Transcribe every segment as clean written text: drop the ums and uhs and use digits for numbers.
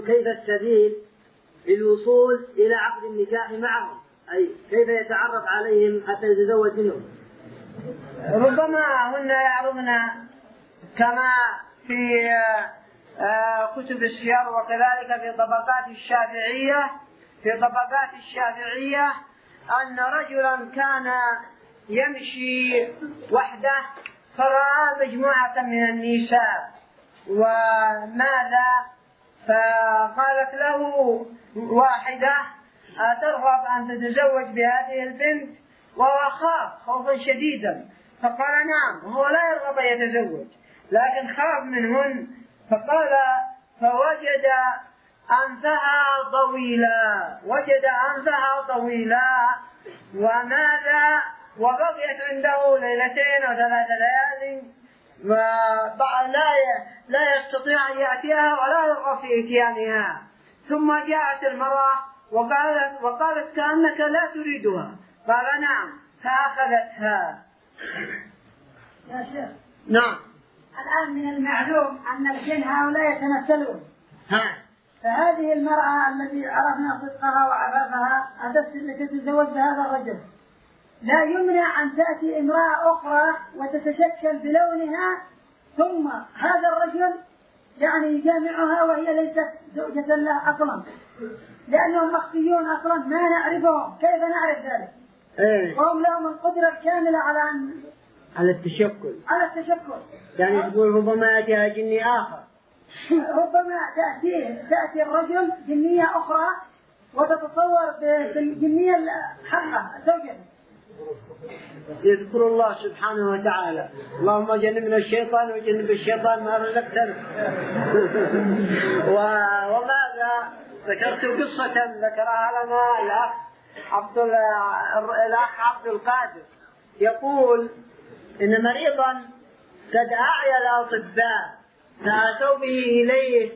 كيف السبيل للوصول إلى عقد النكاح معهم، أي كيف يتعرف عليهم حتى يتزوج منهم؟ ربما هن يعرضن كما في كتب السير وكذلك في طبقات الشافعية أن رجلا كان يمشي وحده فرأى مجموعة من النساء وماذا، فقالت له واحدة أترغب أن تتزوج بهذه البنت، وهو خاف خوفا شديدا فقال نعم، وهو لا يرغب أن يتزوج لكن خاف منهن، فقال فوجد أنفها طويلة وماذا، وبقيت عنده ليلتين أو 3 ليال لا يستطيع أن يأتيها ولا يرغب في إتيانها. ثم جاءت المرأة وقالت كأنك لا تريدها، قال نعم، فأخذتها. يا شيخ نعم. الآن من المعلوم أن الجن هؤلاء يتمثلون، فهذه المرأة التي عرفنا صدقها وعفافها أتت لتتزوج بهذا الرجل، لا يمنع أن تأتي امرأة أخرى وتتشكل بلونها ثم هذا الرجل يعني يجامعها وهي ليست زوجة له أصلا، لأنهم مخفيون أصلا ما نعرفهم، كيف نعرف ذلك؟ وهم لهم القدرة الكاملة على التشكل. يعني تقول ربما يأتيها جني آخر، ربما تأتي الرجل جنية أخرى وتتصور بالجنية الحقة زوجته. يذكر الله سبحانه وتعالى اللهم جنبنا الشيطان وجنب الشيطان ما رزقتنا. وماذا ذكرت قصة ذكرها لنا الأخ عبد القادر، يقول إن مريضا قد أعيا الأطباء فأتوا به إليه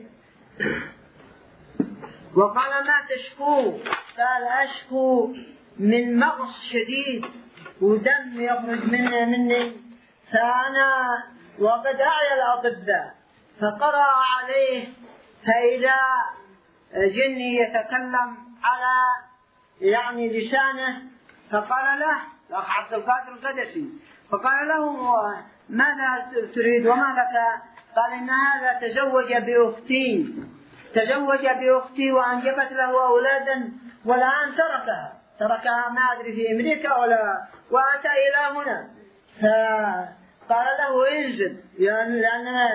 وقال ما تشكو؟ قال أشكو من مغص شديد ودم يخرج مني، فأنا وقد أعيا الأطباء، فقرأ عليه فإذا جني يتكلم على يعني لسانه، فقال له الأخ عبد القادر القدسي، فقال له ماذا تريد وما لك؟ قال إن هذا تزوج بأختي وأنجبت له أولادا والآن تركها ما أدري في أمريكا وأتى إلى هنا، فقال له انزل لأنه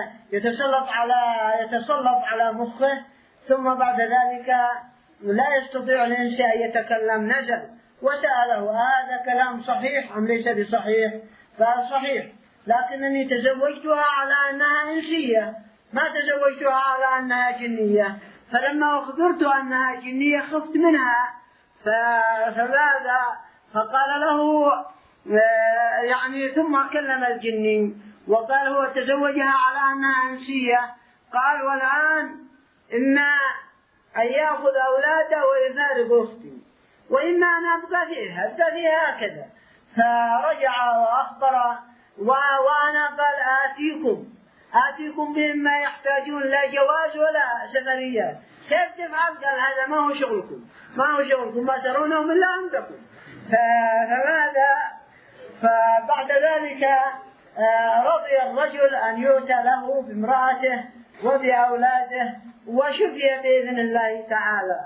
يتسلط على مخه، ثم بعد ذلك لا يستطيع الإنسان أن يتكلم، نزل وسأله هذا كلام صحيح أم ليس بصحيح؟ قال صحيح، لكنني تزوجتها على أنها إنسية ما تزوجتها على أنها جنية، فلما أخبرت أنها جنية خفت منها، فماذا؟ فقال له يعني ثم كلم الجني وقال هو تزوجها على أنها إنسية، قال والآن إما أن يأخذ أولاده ويفارق أختي وإما أن أبقى فيها هكذا. فرجع وأخبر وأنا قال آتيكم بهم ما يحتاجون، لا جواز ولا سفريات، كيف تفعل؟ قال هذا ما هو شغلكم ما ترونهم إلا عندكم. فماذا؟ فبعد ذلك رضي الرجل أن يؤتى له بامرأته وبأولاده وشفي بإذن الله تعالى.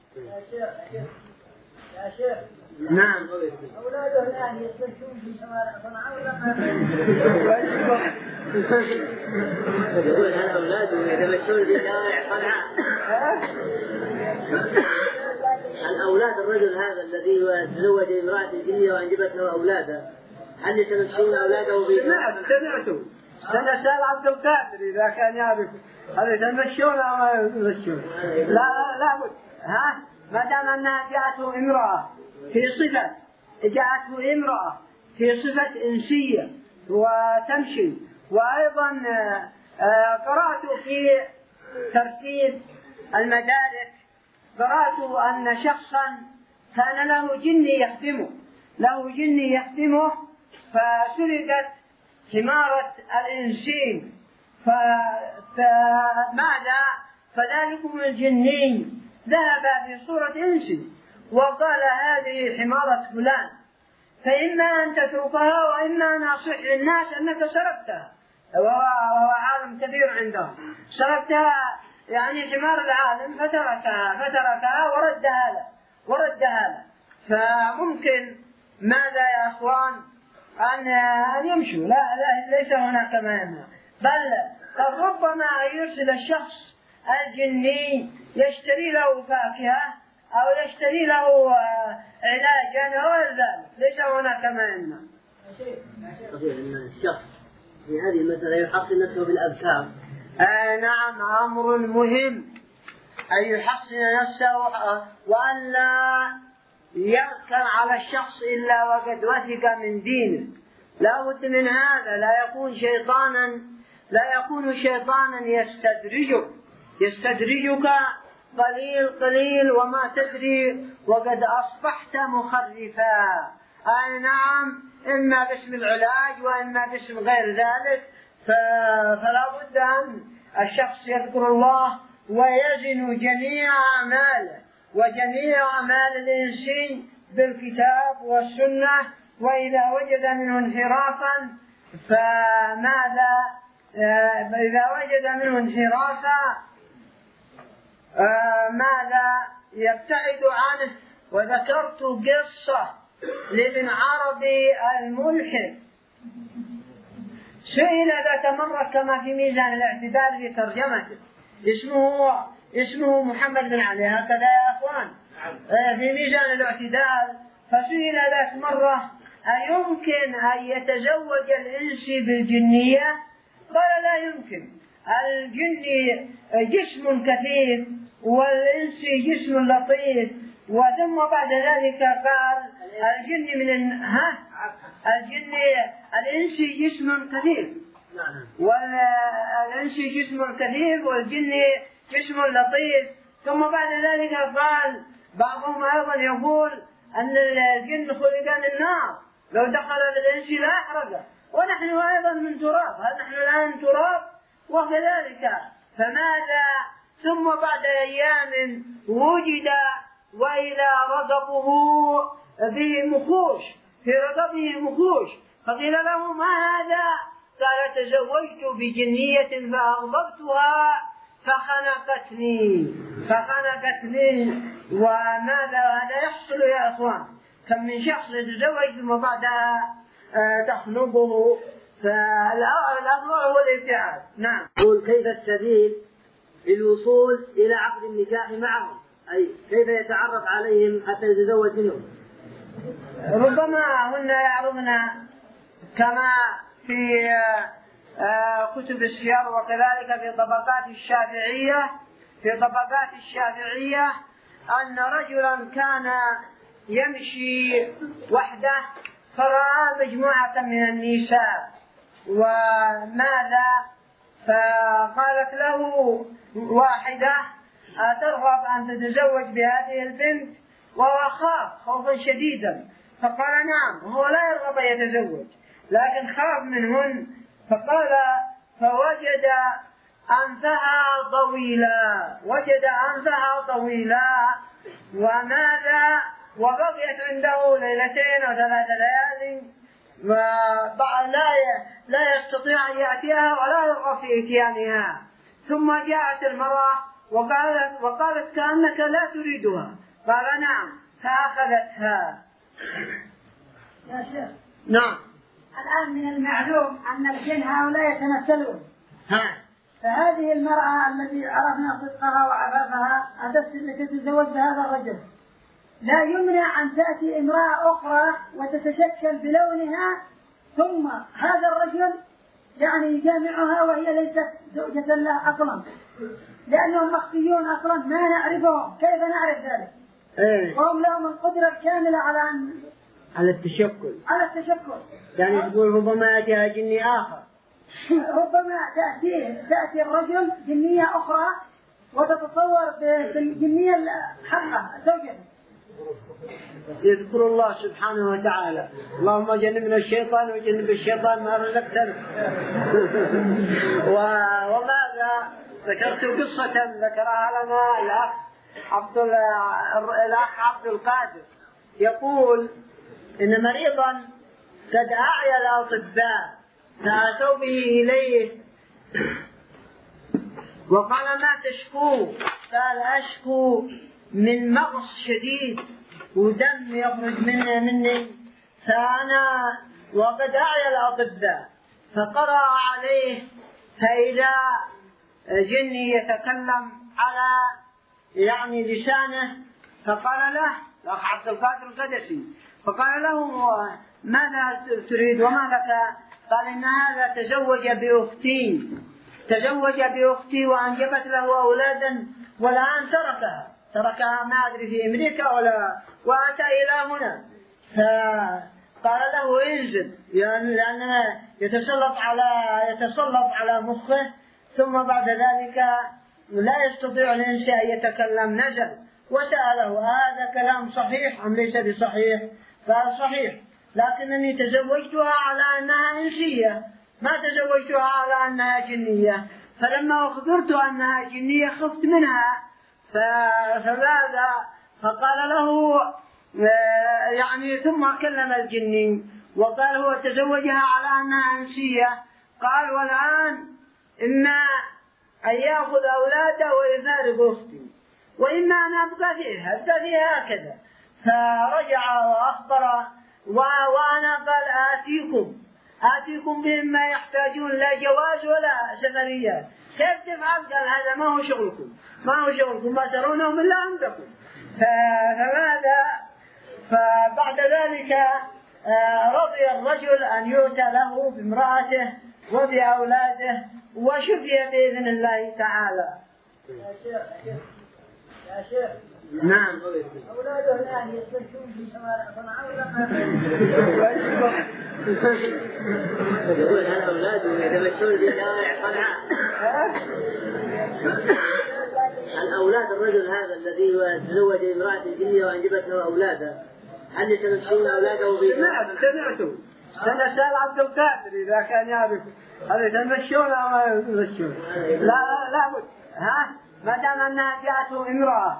يا شيخ نعم. أولاده الآن يستمشون في شوارع صنعاء ولا ما؟ يقول هل أولاده يتمشون في شوارع صنعاء؟ هل أولاد الرجل هذا الذي تزوج امرأة جنية وأنجبت له أولادا هل يتمشون أولاده في؟ سمعته سأل عبد القادر إذا كان يعرف هل يتمشون أو ما يتمشون. لا بد ما دام أنها جاءته امرأة في صفة إنسية وتمشي. وأيضا قرأت في ترتيب المدارك أن شخصا كان له جني يخدمه فسرقت حمارة الإنسين، فماذا؟ فذلكم الجني ذهب في صورة إنس وقال هذه حمارة فلان، فإما أن تتركها وإما أن أصح للناس أنك سرقتها، وهو عالم كبير عندهم، سرقتها يعني حمار العالم فتركها وردها له. فممكن ماذا يا أخوان أن يمشوا، لا ليس هناك مانع، بل ربما يرسل الشخص الجني يشتري له فاكهة أو يشتري له علاجا أو غير ذلك، ليس هناك مانع. الشخص في هذه المسألة يحصن نفسه بالأذكار. نعم، أمر مهم أن يحصن نفسه وأن لا يركن على الشخص إلا وقد وثق من دينه، لا بد من هذا، لا يكون شيطانا يستدرجك قليل قليل وما تدري وقد أصبحت مخرفا. نعم، إما باسم العلاج وإما باسم غير ذلك، فلا بد أن الشخص يذكر الله ويزن جميع أعماله وجميع أعمال الإنسان بالكتاب والسنة، وإذا وجد منه انحرافا ماذا يبتعد عنه. وذكرت قصة لابن عربي الملحد، سئل ذات مرة كما في ميزان الاعتدال في ترجمته، اسمه محمد بن علي هكذا يا أخوان في ميزان الاعتدال، فسئل ذات مرة أيمكن أن يتزوج الإنس بالجنية؟ قال لا يمكن، الجن جسم كثيف والإنس جسم لطيف. وثم بعد ذلك قال الإنس جسم كثيف والإنس جسم كثيف والجن جسم لطيف. ثم بعد ذلك قال بعضهم أيضا يقول أن الجن خلق من النار، لو دخل بالإنس لا أحرقه، ونحن أيضا من تراب، هل نحن الآن تراب؟ وكذلك فماذا؟ ثم بعد أيام وجد وإلى رقبه به مخوش، في رقبه مخوش، فقيل له ما هذا؟ قال تزوجت بجنية فأغضبتها فخنقتني. وماذا هذا يحصل يا أخوان؟ كم من شخص يتزوج ثم بعدها تخنقه، فالأفضل هو الابتعاد. نعم. يقول كيف السبيل للوصول إلى عقد النكاح معهم، أي كيف يتعرف عليهم حتى يتزوج منهم؟ ربما هن يعرضن كما في كتب السير وكذلك في طبقات الشافعية أن رجلا كان يمشي وحده فرأى مجموعة من النساء، وماذا؟ فقالت له واحدة أترغب أن تتزوج بهذه البنت؟ وهو خاف خوفا شديدا، فقال نعم، وهو لا يرغب أن يتزوج لكن خاف منهن. فقال فوجد أنفها طويلة وماذا؟ وبقيت عنده ليلتين وثلاث ليال لا يستطيع أن يأتيها ولا يرغب في إتيانها. ثم جاءت المرأة وقالت كأنك لا تريدها، قال نعم، فأخذتها. يا شيخ نعم. الآن من المعلوم أن الجن هؤلاء يتمثلون، فهذه المرأة التي عرفنا صدقها وعفافها التي تتزوج بهذا الرجل، لا يمنع أن تأتي امرأة أخرى وتتشكل بلونها، ثم هذا الرجل يعني يجامعها وهي ليست زوجة له أصلا، لأنهم مخفيون أصلا ما نعرفهم، كيف نعرف ذلك؟ وهم لهم القدرة الكاملة على التشكل. يعني تقول ربما يأتيها جني آخر، ربما تأتي الرجل جنية أخرى وتتصور بالجنية الحقة زوجته. يذكر الله سبحانه وتعالى اللهم جنبنا الشيطان وجنب الشيطان ما رزقتنا. وماذا؟ ذكرت قصة ذكرها لنا الأخ عبد القادر، يقول إن مريضا قد أعيا الأطباء فأتوا به إليه وقال ما تشكو؟ قال أشكو من مغص شديد ودم يخرج مني فأنا وقد أعيا الأطباء، فقرأ عليه فإذا جني يتكلم على لسانه، فقال له الأخ عبد القادر القدسي، فقال له ماذا تريد وما لك؟ قال إن هذا تزوج بأختي وأنجبت له أولادا والآن تركها ما أدري في أمريكا وأتى إلى هنا. فقال له انزل لأنه يتسلط على مخه، ثم بعد ذلك لا يستطيع الإنس أن يتكلم. نزل وسأله هذا كلام صحيح أم ليس بصحيح؟ قال صحيح، لكنني تزوجتها على أنها إنسية، ما تزوجتها على أنها جنية، فلما أخبرت أنها جنية خفت منها. فماذا؟ فقال له ثم كلم الجني وقال هو تزوجها على أنها إنسية. قال والآن إما أن يأخذ أولاده ويفارق أختي، وإما أن أبقى فيها هكذا. فرجع وأخبر وأنا قال آتيكم بهم ما يحتاجون، لا جواز ولا سفريات. كيف تفعل؟ قال هذا ما هو شغلكم ما ترونهم إلا عندكم. فبعد ذلك رضي الرجل أن يؤتى له بامرأته وبأولاده وشفي بإذن الله تعالى. يا شيخ نعم. أولاده الآن يستشفون في شوارع صنعاء ولا يقول هل أولاده يتمشون في شوارع صنعاء؟ هل أولاد الرجل هذا الذي تزوج امرأة جنية وأنجبت له أولادا هل يتمشون أولاده في؟ سمعتوا سأل عبد القادر إذا كان يعرف هل يتمشون أو ما يتمشون. لا بد ما دام أنها جاءته امرأة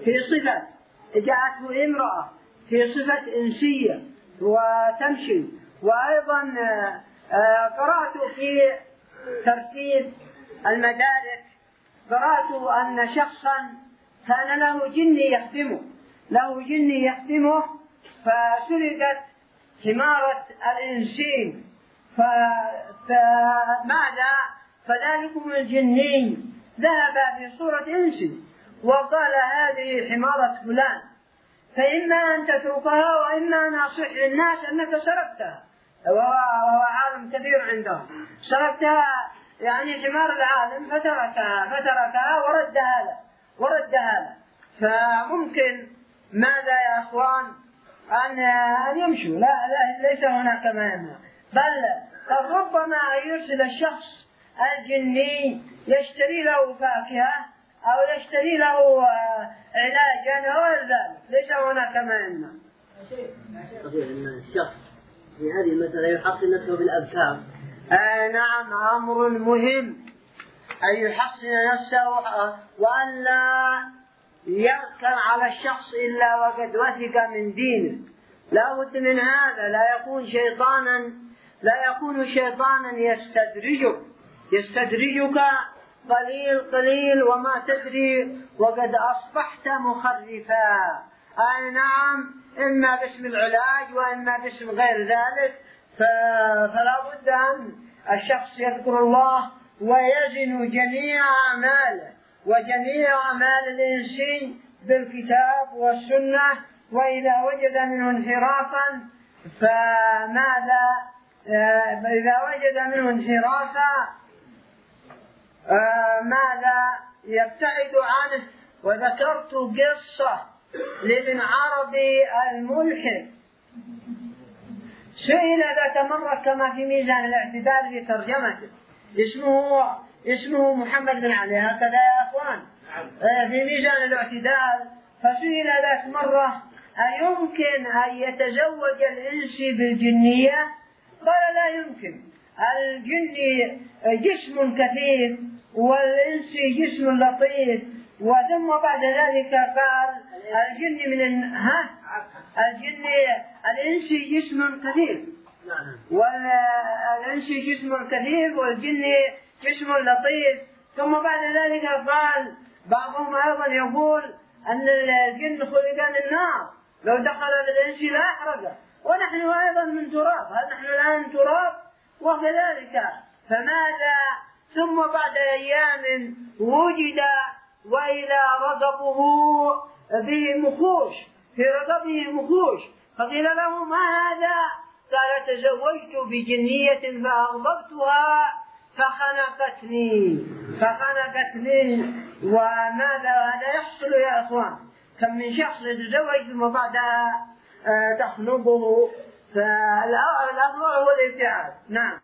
في صفة إنسية وتمشي. وأيضا قرأت في ترتيب المدارك أن شخصا كان له جني يخدمه فسرقت حمارة الإنسين. فماذا؟ فذلكم الجني ذهب في صورة إنسي وقال هذه حمارة فلان، فإما أن تتركها وإما أن أصح للناس أنك سرقتها، وهو عالم كبير عندهم، سرقتها حمار العالم فتركها وردها له. فممكن ماذا يا أخوان أن يمشوا، لا ليس هناك مانع، بل قد ربما يرسل الشخص الجني يشتري له فاكهة أو يشتري له علاجا أو ذلك، ليس هناك مانع. الشخص في هذه المسألة يحصن نفسه بالأذكار. نعم، أمر مهم أن يحصن نفسه وأن لا يركن على الشخص إلا وقد وثق من دينه. لا بد من هذا، لا يكون شيطانا يستدرجك قليل وما تدري وقد أصبحت مخرفا. نعم، إما باسم العلاج وإما باسم غير ذلك. فلا بد أن الشخص يذكر الله ويزن جميع أعماله وجميع أعمال الإنسان بالكتاب والسنة، وإذا وجد منه انحرافا فماذا؟ إذا وجد منه انحرافا ماذا؟ يبتعد عنه. وذكرت قصة لابن عربي الملحد، سئل ذات مرة كما في ميزان الاعتدال في ترجمته، اسمه محمد بن علي هكذا يا أخوان في ميزان الاعتدال، فسئل ذات مرة أيمكن أن يتزوج الإنسي بالجنية؟ قال لا يمكن، الجني جسم كثيف والإنس جسم لطيف. وثم بعد ذلك قال الجن الإنس جسم كثير، والإنس جسم كثير والجن جسم لطيف. ثم بعد ذلك قال بعضهم أيضا يقول أن الجن خلق من النار، لو دخل بالإنس لا أحرقه، ونحن أيضا من تراب، هل نحن الآن تراب؟ وكذلك فماذا؟ ثم بعد أيام وجد وإلى رضبه به مخوش، في رضبه مخوش، فقيل له ما هذا؟ قال تزوجت بجنية فأغضبتها فخنقتني. وماذا هذا يحصل يا أخوان؟ كم من شخص يتزوج ثم بعدها تخنقه، فالأمر هو الابتعاد. نعم.